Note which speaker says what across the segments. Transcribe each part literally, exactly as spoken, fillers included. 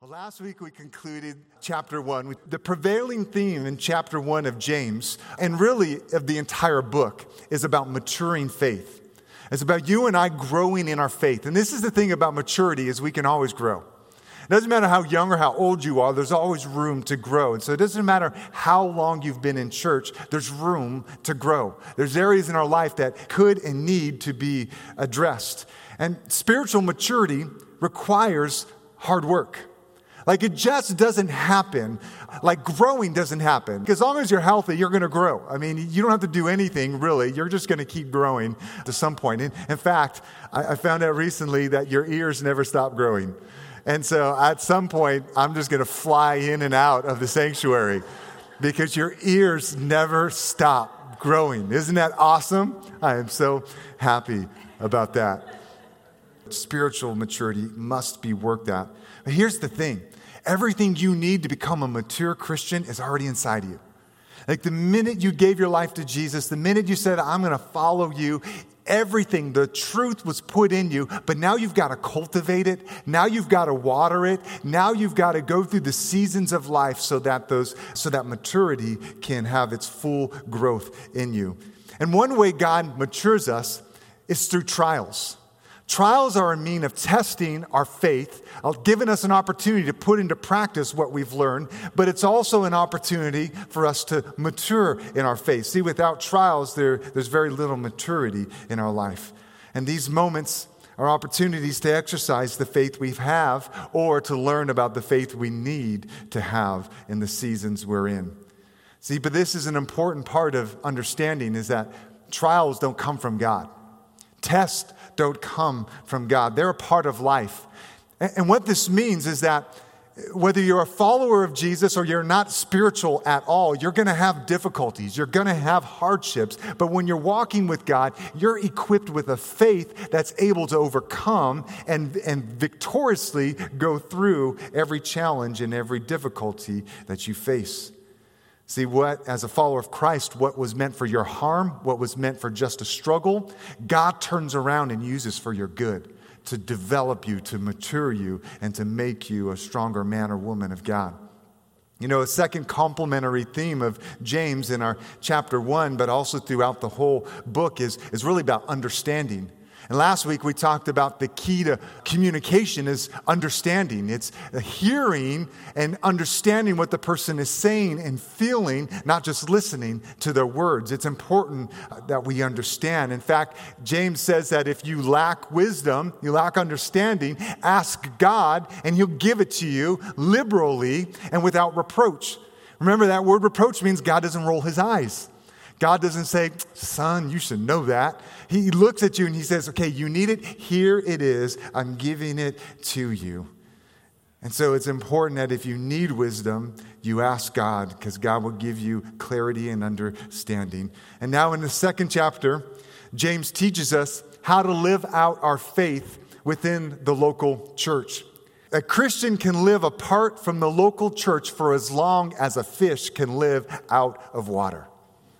Speaker 1: Well, last week we concluded chapter one with the prevailing theme in chapter one of James, and really of the entire book, is about maturing faith. It's about you and I growing in our faith. And this is the thing about maturity, is we can always grow. It doesn't matter how young or how old you are, there's always room to grow. And so it doesn't matter how long you've been in church, there's room to grow. There's areas in our life that could and need to be addressed. And spiritual maturity requires hard work. Like, it just doesn't happen. Like, growing doesn't happen. As long as you're healthy, you're going to grow. I mean, you don't have to do anything, really. You're just going to keep growing to some point. In, in fact, I, I found out recently that your ears never stop growing. And so at some point, I'm just going to fly in and out of the sanctuary because your ears never stop growing. Isn't that awesome? I am so happy about that. Spiritual maturity must be worked at. But here's the thing. Everything you need to become a mature Christian is already inside of you. Like, the minute you gave your life to Jesus, the minute you said, I'm going to follow you, everything, the truth was put in you, but now you've got to cultivate it. Now you've got to water it. Now you've got to go through the seasons of life so that those, so that maturity can have its full growth in you. And one way God matures us is through trials. Trials are a mean of testing our faith, giving us an opportunity to put into practice what we've learned, but it's also an opportunity for us to mature in our faith. See, without trials, there, there's very little maturity in our life. And these moments are opportunities to exercise the faith we have or to learn about the faith we need to have in the seasons we're in. See, but this is an important part of understanding, is that trials don't come from God. Tests don't come from God. They're a part of life. And what this means is that whether you're a follower of Jesus or you're not spiritual at all, you're going to have difficulties. You're going to have hardships. But when you're walking with God, you're equipped with a faith that's able to overcome and, and victoriously go through every challenge and every difficulty that you face. See, what, as a follower of Christ, what was meant for your harm, what was meant for just a struggle, God turns around and uses for your good, to develop you, to mature you, and to make you a stronger man or woman of God. You know, a second complementary theme of James in our chapter one, but also throughout the whole book, is, is really about understanding. And last week we talked about the key to communication is understanding. It's hearing and understanding what the person is saying and feeling, not just listening to their words. It's important that we understand. In fact, James says that if you lack wisdom, you lack understanding, ask God and He'll give it to you liberally and without reproach. Remember, that word reproach means God doesn't roll His eyes. God doesn't say, son, you should know that. He looks at you and He says, okay, you need it. Here it is. I'm giving it to you. And so it's important that if you need wisdom, you ask God, because God will give you clarity and understanding. And now in the second chapter, James teaches us how to live out our faith within the local church. A Christian can live apart from the local church for as long as a fish can live out of water.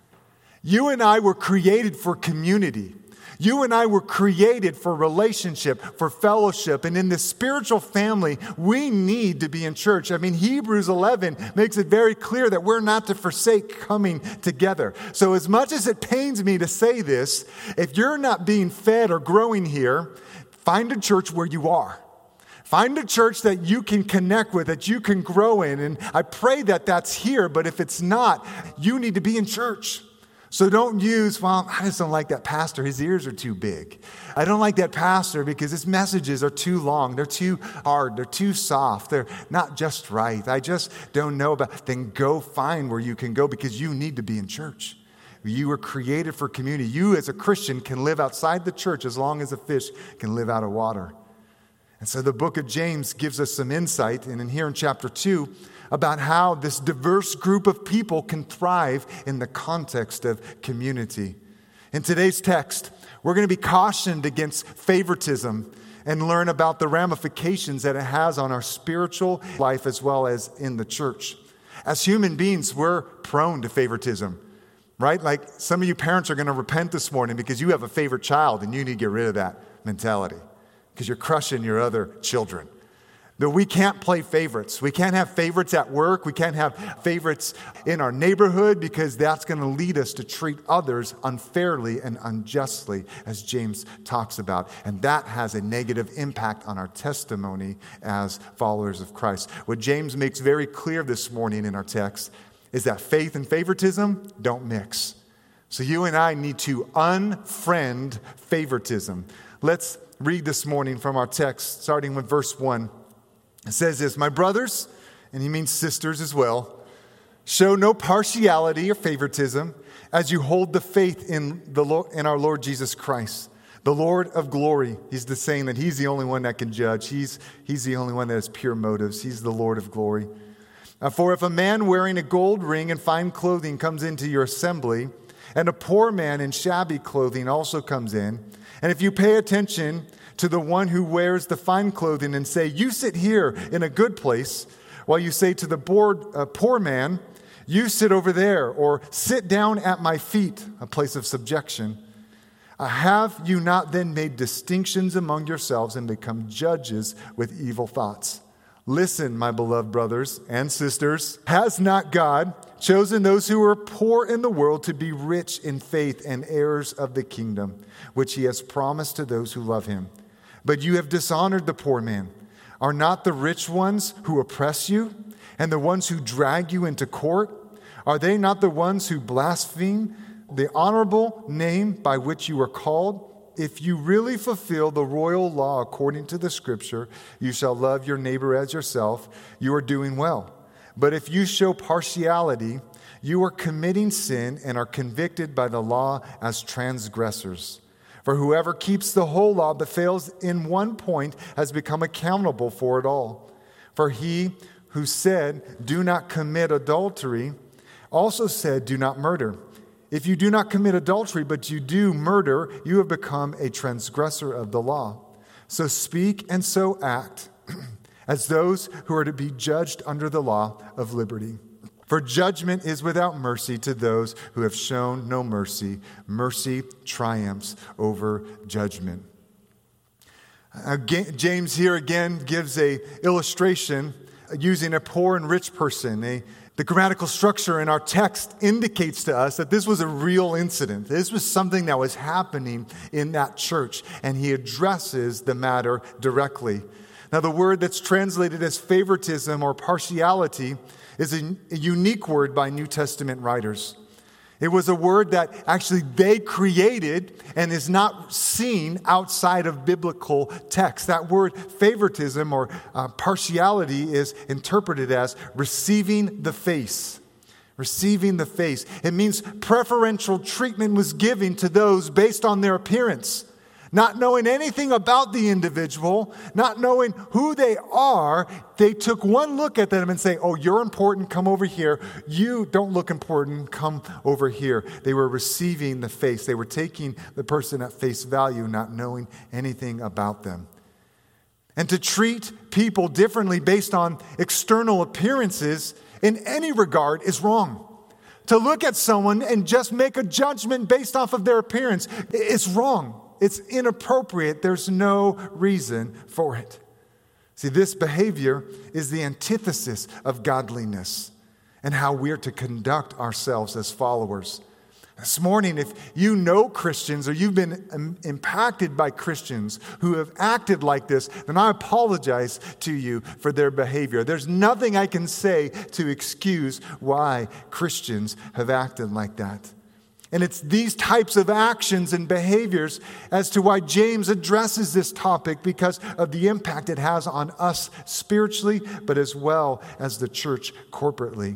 Speaker 1: You and I were created for community. You and I were created for relationship, for fellowship. And in this spiritual family, we need to be in church. I mean, Hebrews eleven makes it very clear that we're not to forsake coming together. So as much as it pains me to say this, if you're not being fed or growing here, find a church where you are. Find a church that you can connect with, that you can grow in. And I pray that that's here. But if it's not, you need to be in church. So don't use, well, I just don't like that pastor. His ears are too big. I don't like that pastor because his messages are too long. They're too hard. They're too soft. They're not just right. I just don't know about. Then go find where you can go, because you need to be in church. You were created for community. You as a Christian can live outside the church as long as a fish can live out of water. And so the book of James gives us some insight. And in here in chapter two, about how this diverse group of people can thrive in the context of community. In today's text, we're going to be cautioned against favoritism and learn about the ramifications that it has on our spiritual life as well as in the church. As human beings, we're prone to favoritism, right? Like, some of you parents are going to repent this morning because you have a favorite child and you need to get rid of that mentality because you're crushing your other children. That we can't play favorites. We can't have favorites at work. We can't have favorites in our neighborhood because that's going to lead us to treat others unfairly and unjustly, as James talks about. And that has a negative impact on our testimony as followers of Christ. What James makes very clear this morning in our text is that faith and favoritism don't mix. So you and I need to unfriend favoritism. Let's read this morning from our text, starting with verse one. It says this, "My brothers," and he means sisters as well, "show no partiality or favoritism as you hold the faith in the Lord, in our Lord Jesus Christ, the Lord of glory." He's the saying that he's the only one that can judge. He's, he's the only one that has pure motives. He's the Lord of glory. Uh, "For if a man wearing a gold ring and fine clothing comes into your assembly, and a poor man in shabby clothing also comes in, and if you pay attention to the one who wears the fine clothing and say, 'You sit here in a good place,' while you say to the poor, uh, poor man, 'You sit over there,' or 'Sit down at my feet,' a place of subjection. Uh, have you not then made distinctions among yourselves and become judges with evil thoughts? Listen, my beloved brothers and sisters, has not God chosen those who are poor in the world to be rich in faith and heirs of the kingdom, which he has promised to those who love him? But you have dishonored the poor man. Are not the rich ones who oppress you and the ones who drag you into court? Are they not the ones who blaspheme the honorable name by which you are called? If you really fulfill the royal law according to the scripture, you shall love your neighbor as yourself, you are doing well. But if you show partiality, you are committing sin and are convicted by the law as transgressors. For whoever keeps the whole law but fails in one point has become accountable for it all. For he who said, 'Do not commit adultery,' also said, 'Do not murder.' If you do not commit adultery, but you do murder, you have become a transgressor of the law. So speak and so act as those who are to be judged under the law of liberty. For judgment is without mercy to those who have shown no mercy. Mercy triumphs over judgment." Again, James here again gives an illustration using a poor and rich person. A, the grammatical structure in our text indicates to us that this was a real incident. This was something that was happening in that church, and he addresses the matter directly. Now, the word that's translated as favoritism or partiality is a, a unique word by New Testament writers. It was a word that actually they created and is not seen outside of biblical text. That word favoritism or uh, partiality is interpreted as receiving the face. Receiving the face. It means preferential treatment was given to those based on their appearance. Not knowing anything about the individual, not knowing who they are, they took one look at them and say, "Oh, you're important, come over here. You don't look important, come over here." They were receiving the face. They were taking the person at face value, not knowing anything about them. And to treat people differently based on external appearances in any regard is wrong. To look at someone and just make a judgment based off of their appearance is wrong. It's inappropriate. There's no reason for it. See, this behavior is the antithesis of godliness and how we're to conduct ourselves as followers. This morning, if you know Christians or you've been um, impacted by Christians who have acted like this, then I apologize to you for their behavior. There's nothing I can say to excuse why Christians have acted like that. And it's these types of actions and behaviors as to why James addresses this topic, because of the impact it has on us spiritually, but as well as the church corporately.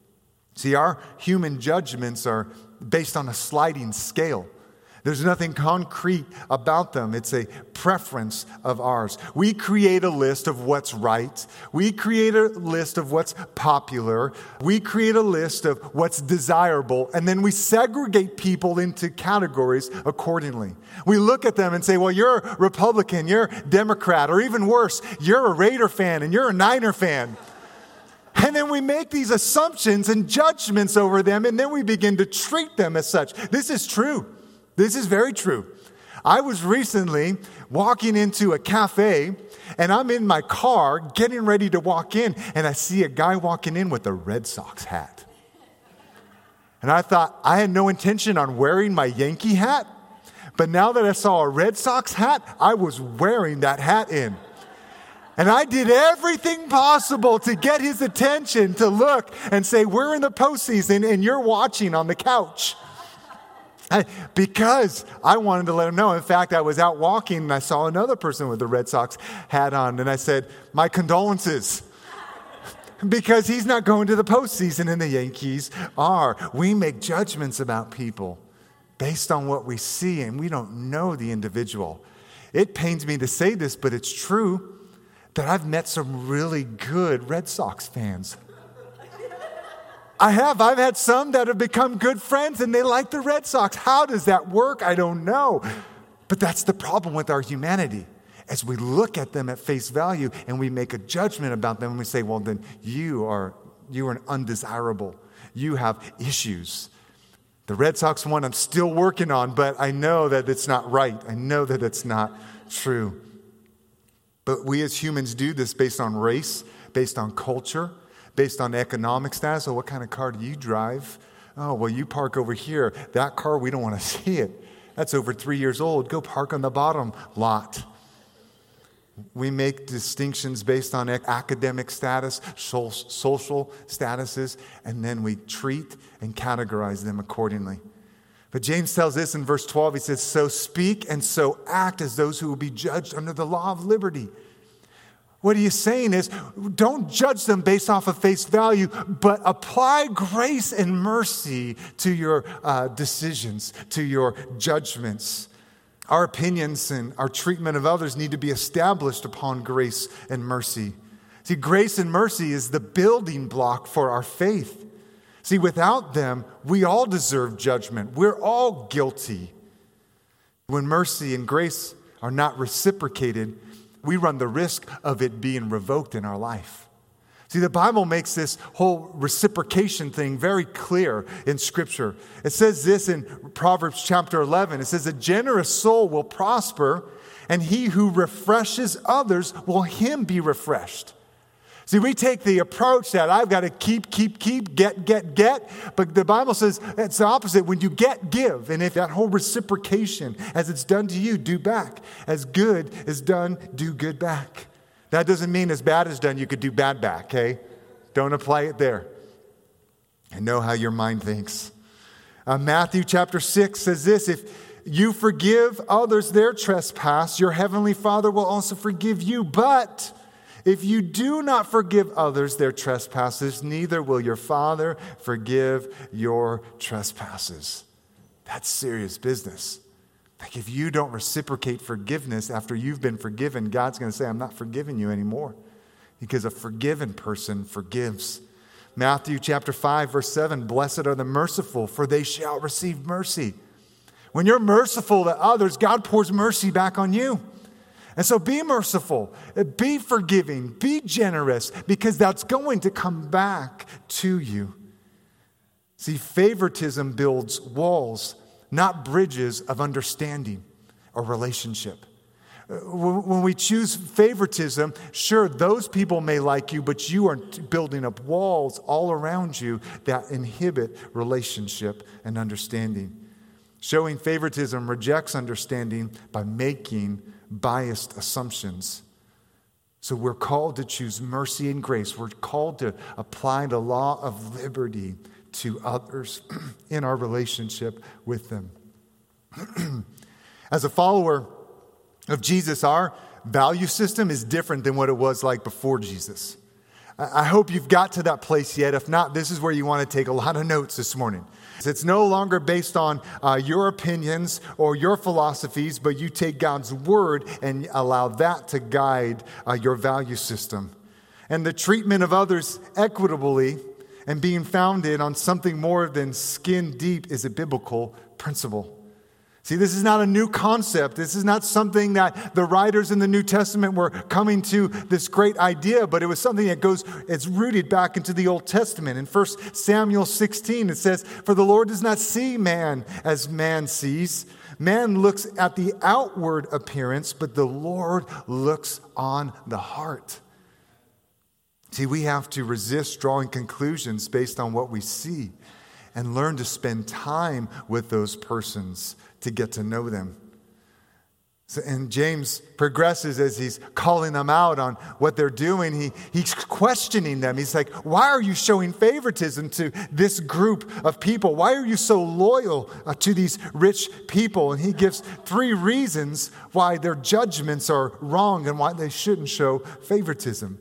Speaker 1: See, our human judgments are based on a sliding scale. There's nothing concrete about them. It's a preference of ours. We create a list of what's right. We create a list of what's popular. We create a list of what's desirable. And then we segregate people into categories accordingly. We look at them and say, well, you're a Republican, you're a Democrat, or even worse, you're a Raider fan and you're a Niner fan. And then we make these assumptions and judgments over them, and then we begin to treat them as such. This is true. This is very true. I was recently walking into a cafe, and I'm in my car getting ready to walk in, and I see a guy walking in with a Red Sox hat. And I thought, I had no intention on wearing my Yankee hat, but now that I saw a Red Sox hat, I was wearing that hat in. And I did everything possible to get his attention, to look and say, we're in the postseason and you're watching on the couch. I, because I wanted to let him know. In fact, I was out walking and I saw another person with a Red Sox hat on. And I said, my condolences. Because he's not going to the postseason and the Yankees are. We make judgments about people based on what we see, and we don't know the individual. It pains me to say this, but it's true that I've met some really good Red Sox fans. I have. I've had some that have become good friends and they like the Red Sox. How does that work? I don't know. But that's the problem with our humanity. As we look at them at face value and we make a judgment about them and we say, well, then you are, you are an undesirable. You have issues. The Red Sox one I'm still working on, but I know that it's not right. I know that it's not true. But we as humans do this based on race, based on culture, based on economic status. So what kind of car do you drive? Oh, well, you park over here. That car, we don't want to see it. That's over three years old. Go park on the bottom lot. We make distinctions based on academic status, social statuses, and then we treat and categorize them accordingly. But James tells this in verse twelve. He says, so speak and so act as those who will be judged under the law of liberty. What he is saying is, don't judge them based off of face value, but apply grace and mercy to your uh, decisions, to your judgments. Our opinions and our treatment of others need to be established upon grace and mercy. See, grace and mercy is the building block for our faith. See, without them, we all deserve judgment. We're all guilty. When mercy and grace are not reciprocated, we run the risk of it being revoked in our life. See, the Bible makes this whole reciprocation thing very clear in Scripture. It says this in Proverbs chapter eleven. It says, a generous soul will prosper, and he who refreshes others will him be refreshed. See, we take the approach that I've got to keep, keep, keep, get, get, get. But the Bible says it's the opposite. When you get, give. And if that whole reciprocation, as it's done to you, do back. As good is done, do good back. That doesn't mean as bad is done, you could do bad back, okay? Don't apply it there. I know how your mind thinks. Uh, Matthew chapter six says this, if you forgive others their trespass, your heavenly Father will also forgive you. But if you do not forgive others their trespasses, neither will your Father forgive your trespasses. That's serious business. Like if you don't reciprocate forgiveness after you've been forgiven, God's going to say, I'm not forgiving you anymore. Because a forgiven person forgives. Matthew chapter five, verse seven, blessed are the merciful, for they shall receive mercy. When you're merciful to others, God pours mercy back on you. And so be merciful, be forgiving, be generous, because that's going to come back to you. See, favoritism builds walls, not bridges of understanding or relationship. When we choose favoritism, sure, those people may like you, but you are building up walls all around you that inhibit relationship and understanding. Showing favoritism rejects understanding by making biased assumptions. So we're called to choose mercy and grace. We're called to apply the law of liberty to others in our relationship with them. As a follower of Jesus, our value system is different than what it was like before Jesus. I hope you've got to that place yet. If not, this is where you want to take a lot of notes this morning. It's no longer based on uh, your opinions or your philosophies, but you take God's word and allow that to guide uh, your value system. And the treatment of others equitably and being founded on something more than skin deep is a biblical principle. See, this is not a new concept. This is not something that the writers in the New Testament were coming to this great idea, but it was something that goes, it's rooted back into the Old Testament. In First Samuel sixteen, it says, for the Lord does not see man as man sees. Man looks at the outward appearance, but the Lord looks on the heart. See, we have to resist drawing conclusions based on what we see and learn to spend time with those persons to get to know them. So, and James progresses as he's calling them out on what they're doing. He, he's questioning them. He's like, why are you showing favoritism to this group of people? Why are you so loyal uh, to these rich people? And he gives three reasons why their judgments are wrong and why they shouldn't show favoritism.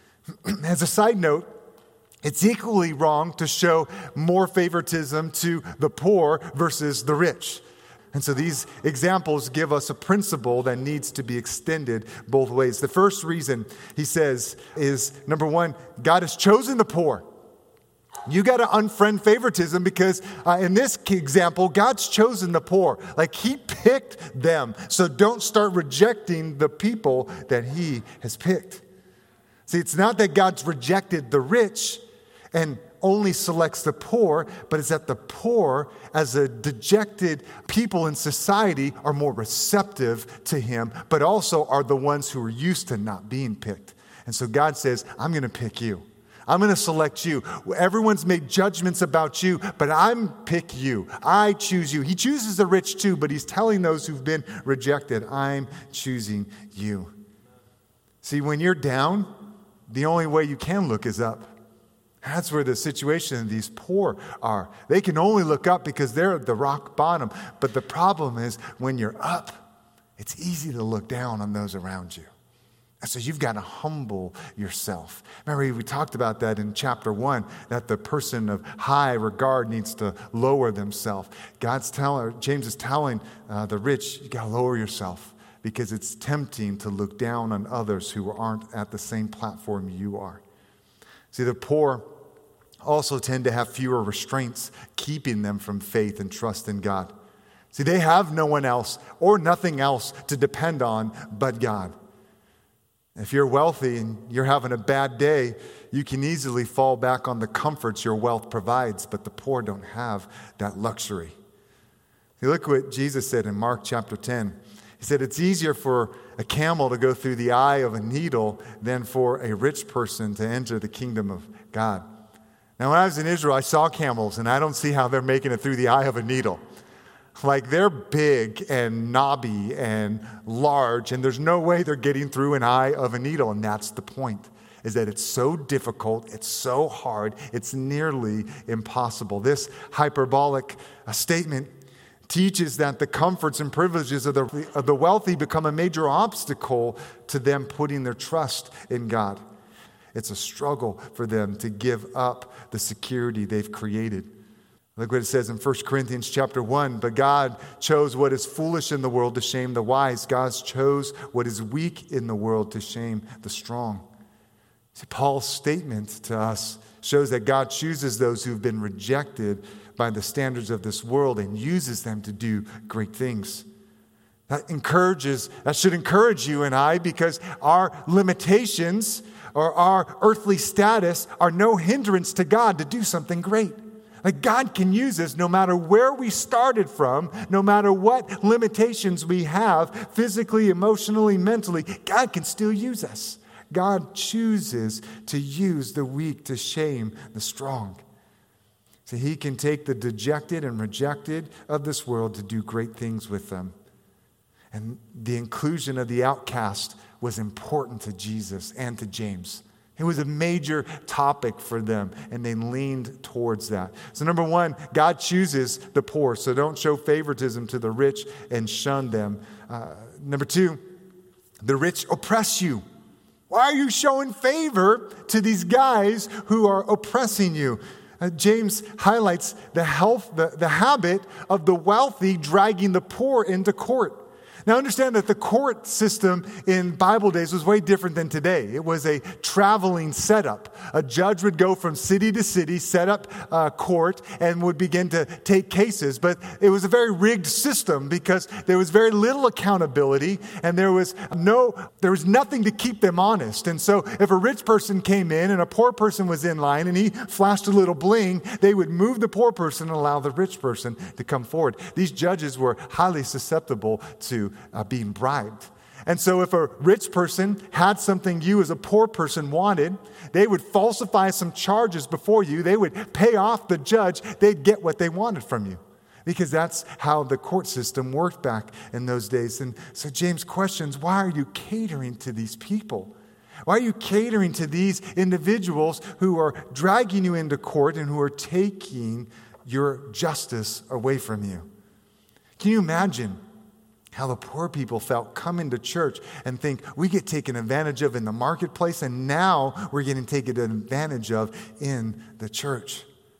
Speaker 1: As a side note, it's equally wrong to show more favoritism to the poor versus the rich. And so these examples give us a principle that needs to be extended both ways. The first reason, he says, is number one, God has chosen the poor. You got to unfriend favoritism because uh, in this example, God's chosen the poor. Like he picked them. So don't start rejecting the people that he has picked. See, it's not that God's rejected the rich and only selects the poor, but it's that the poor, as a dejected people in society, are more receptive to him, but also are the ones who are used to not being picked. And so God says, I'm going to pick you. I'm going to select you. Everyone's made judgments about you, but I'm pick you. I choose you. He chooses the rich too, but he's telling those who've been rejected, I'm choosing you. See, when you're down, the only way you can look is up. That's where the situation of these poor are. They can only look up because they're at the rock bottom. But the problem is when you're up, it's easy to look down on those around you. And so you've got to humble yourself. Remember, we talked about that in chapter one, that the person of high regard needs to lower themselves. God's telling, James is telling uh, the rich, you got to lower yourself because it's tempting to look down on others who aren't at the same platform you are. See, the poor also tend to have fewer restraints, keeping them from faith and trust in God. See, they have no one else or nothing else to depend on but God. If you're wealthy and you're having a bad day, you can easily fall back on the comforts your wealth provides, but the poor don't have that luxury. See, look what Jesus said in Mark chapter ten. He said, it's easier for a camel to go through the eye of a needle than for a rich person to enter the kingdom of God. Now, when I was in Israel, I saw camels, and I don't see how they're making it through the eye of a needle. Like, they're big and knobby and large, and there's no way they're getting through an eye of a needle, and that's the point, is that it's so difficult, it's so hard, it's nearly impossible. This hyperbolic uh, statement teaches that the comforts and privileges of the, of the wealthy become a major obstacle to them putting their trust in God. It's a struggle for them to give up the security they've created. Look what it says in First Corinthians chapter one. But God chose what is foolish in the world to shame the wise. God chose what is weak in the world to shame the strong. See, Paul's statement to us shows that God chooses those who've been rejected by the standards of this world and uses them to do great things. That encourages, that should encourage you and I, because our limitations or our earthly status are no hindrance to God to do something great. Like, God can use us no matter where we started from, no matter what limitations we have, physically, emotionally, mentally, God can still use us. God chooses to use the weak to shame the strong. So he can take the dejected and rejected of this world to do great things with them. And the inclusion of the outcast was important to Jesus and to James. It was a major topic for them, and they leaned towards that. So number one, God chooses the poor, so don't show favoritism to the rich and shun them. Uh, number two, the rich oppress you. Why are you showing favor to these guys who are oppressing you? Uh, James highlights the health, the, the habit of the wealthy dragging the poor into court. Now understand that the court system in Bible days was way different than today. It was a traveling setup. A judge would go from city to city, set up a court, and would begin to take cases. But it was a very rigged system because there was very little accountability and there was no, there was nothing to keep them honest. And so if a rich person came in and a poor person was in line and he flashed a little bling, they would move the poor person and allow the rich person to come forward. These judges were highly susceptible to Uh, being bribed. And so if a rich person had something you as a poor person wanted, they would falsify some charges before you. They would pay off the judge. They'd get what they wanted from you. Because that's how the court system worked back in those days. And so James questions, why are you catering to these people? Why are you catering to these individuals who are dragging you into court and who are taking your justice away from you? Can you imagine how the poor people felt coming to church and think we get taken advantage of in the marketplace and now we're getting taken advantage of in the church?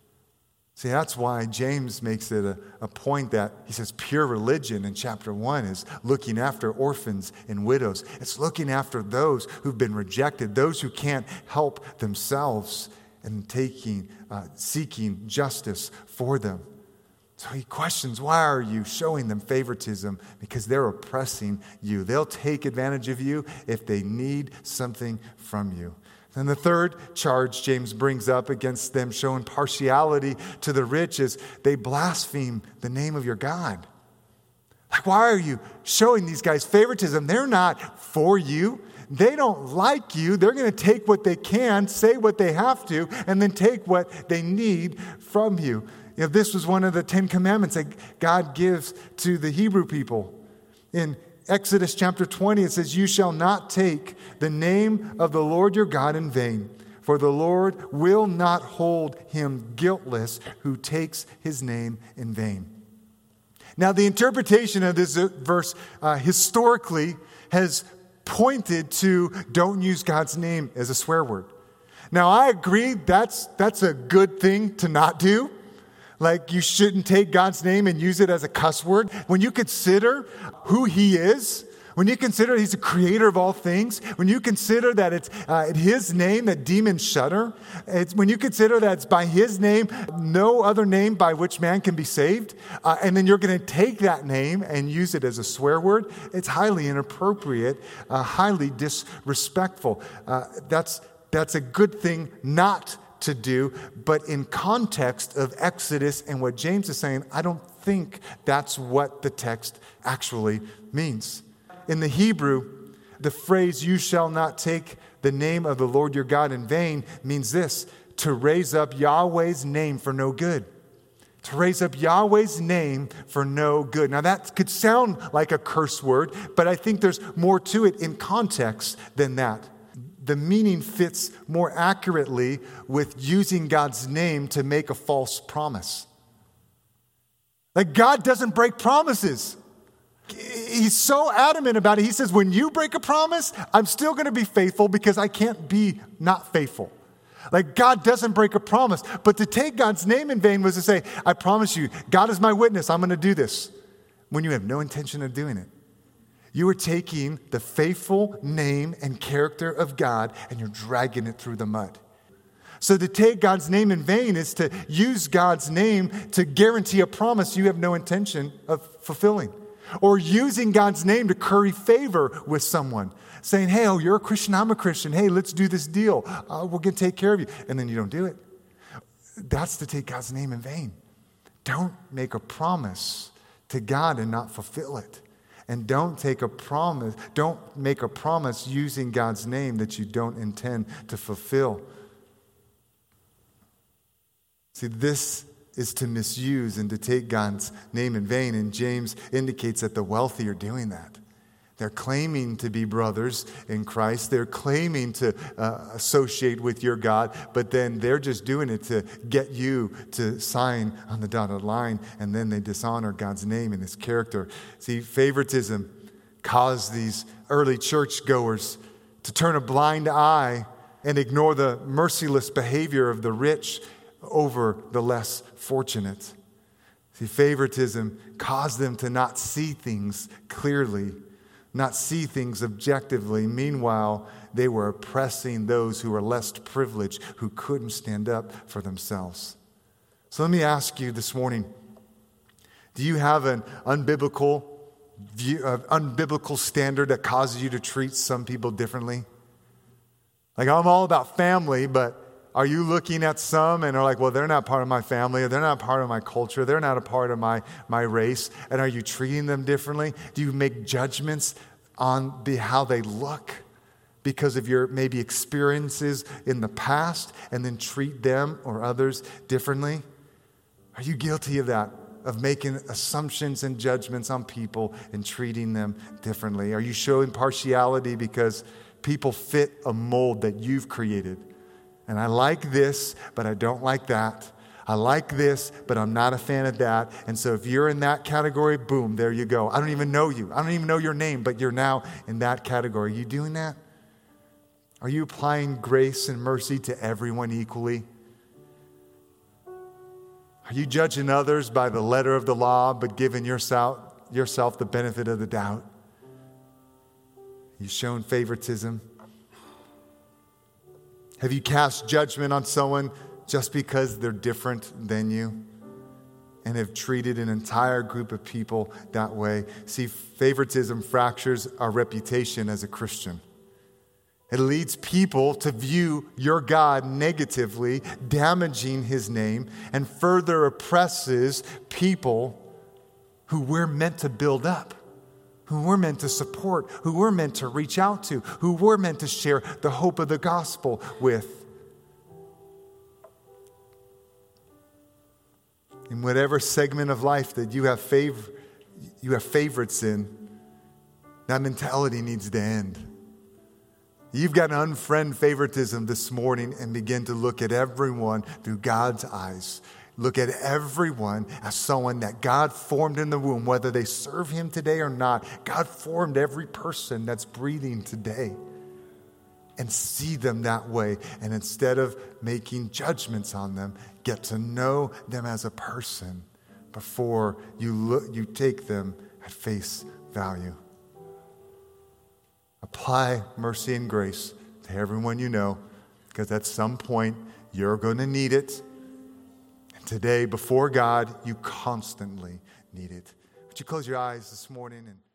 Speaker 1: See, that's why James makes it a, a point that he says pure religion in chapter one is looking after orphans and widows. It's looking after those who've been rejected, those who can't help themselves, and taking, uh, seeking justice for them. So he questions, why are you showing them favoritism? Because they're oppressing you. They'll take advantage of you if they need something from you. And the third charge James brings up against them showing partiality to the rich is they blaspheme the name of your God. Like, why are you showing these guys favoritism? They're not for you. They don't like you. They're going to take what they can, say what they have to, and then take what they need from you. You know, this was one of the Ten Commandments that God gives to the Hebrew people. In Exodus chapter twenty, it says, you shall not take the name of the Lord your God in vain, for the Lord will not hold him guiltless who takes his name in vain. Now, the interpretation of this verse uh, historically has pointed to don't use God's name as a swear word. Now, I agree that's that's a good thing to not do. Like, you shouldn't take God's name and use it as a cuss word. When you consider who he is, when you consider he's the creator of all things, when you consider that it's uh, his name that demons shudder, it's when you consider that it's by his name, no other name by which man can be saved, uh, and then you're going to take that name and use it as a swear word, it's highly inappropriate, uh, highly disrespectful. Uh, that's, that's a good thing not to do, but in context of Exodus and what James is saying, I don't think that's what the text actually means. In the Hebrew, the phrase, you shall not take the name of the Lord your God in vain, means this, to raise up Yahweh's name for no good. To raise up Yahweh's name for no good. Now that could sound like a curse word, but I think there's more to it in context than that. The meaning fits more accurately with using God's name to make a false promise. Like, God doesn't break promises. He's so adamant about it. He says, when you break a promise, I'm still going to be faithful because I can't be not faithful. Like, God doesn't break a promise. But to take God's name in vain was to say, I promise you, God is my witness, I'm going to do this, when you have no intention of doing it. You are taking the faithful name and character of God and you're dragging it through the mud. So to take God's name in vain is to use God's name to guarantee a promise you have no intention of fulfilling. Or using God's name to curry favor with someone. Saying, hey, oh, you're a Christian, I'm a Christian. Hey, let's do this deal. Uh, we're going to take care of you. And then you don't do it. That's to take God's name in vain. Don't make a promise to God and not fulfill it. And don't take a promise, don't make a promise using God's name that you don't intend to fulfill. See, this is to misuse and to take God's name in vain. And James indicates that the wealthy are doing that. They're claiming to be brothers in Christ. They're claiming to uh, associate with your God, but then they're just doing it to get you to sign on the dotted line, and then they dishonor God's name and his character. See, favoritism caused these early churchgoers to turn a blind eye and ignore the merciless behavior of the rich over the less fortunate. See, favoritism caused them to not see things clearly, not see things objectively. Meanwhile, they were oppressing those who were less privileged, who couldn't stand up for themselves. So let me ask you this morning, do you have an unbiblical view, uh, unbiblical standard that causes you to treat some people differently? Like, I'm all about family, but are you looking at some and are like, well, they're not part of my family, or they're not part of my culture, they're not a part of my, my race, and are you treating them differently? Do you make judgments on the, how they look because of your maybe experiences in the past and then treat them or others differently? Are you guilty of that, of making assumptions and judgments on people and treating them differently? Are you showing partiality because people fit a mold that you've created? And I like this, but I don't like that. I like this, but I'm not a fan of that. And so if you're in that category, boom, there you go. I don't even know you. I don't even know your name, but you're now in that category. Are you doing that? Are you applying grace and mercy to everyone equally? Are you judging others by the letter of the law, but giving yourself, yourself the benefit of the doubt? You shown favoritism? Have you cast judgment on someone just because they're different than you and have treated an entire group of people that way? See, favoritism fractures our reputation as a Christian. It leads people to view your God negatively, damaging his name, and further oppresses people who we're meant to build up, who we're meant to support, who we're meant to reach out to, who we're meant to share the hope of the gospel with. In whatever segment of life that you have favor, you have favorites in, that mentality needs to end. You've got to unfriend favoritism this morning and begin to look at everyone through God's eyes. Look at everyone as someone that God formed in the womb, whether they serve him today or not. God formed every person that's breathing today. And see them that way. And instead of making judgments on them, get to know them as a person before you look, you take them at face value. Apply mercy and grace to everyone you know, because at some point you're going to need it. And today, before God, you constantly need it. Would you close your eyes this morning and